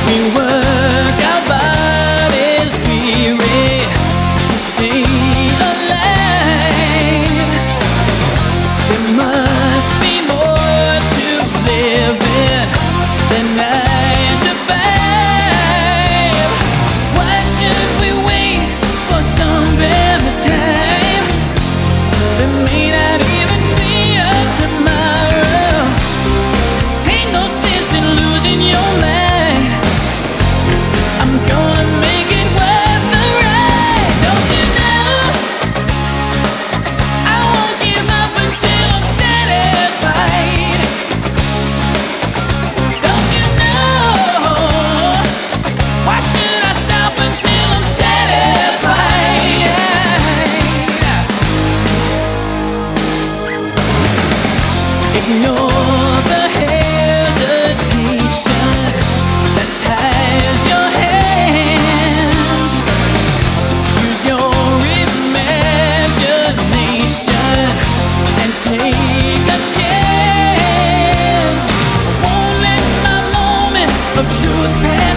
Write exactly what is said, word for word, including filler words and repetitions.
We work our bodies weary to stay alive. There must be more to living than nine to five. Why should we wait for some better time? There may not even be a tomorrow. Ain't no sense in losing your mind. I'm gonna make it worth the ride. Don't you know? I won't give up until I'm satisfied. Don't you know? Why should I stop until I'm satisfied? Ignore the hesitation that ties your hands. Use your imagination and take a chance. Won't let my moment of truth pass.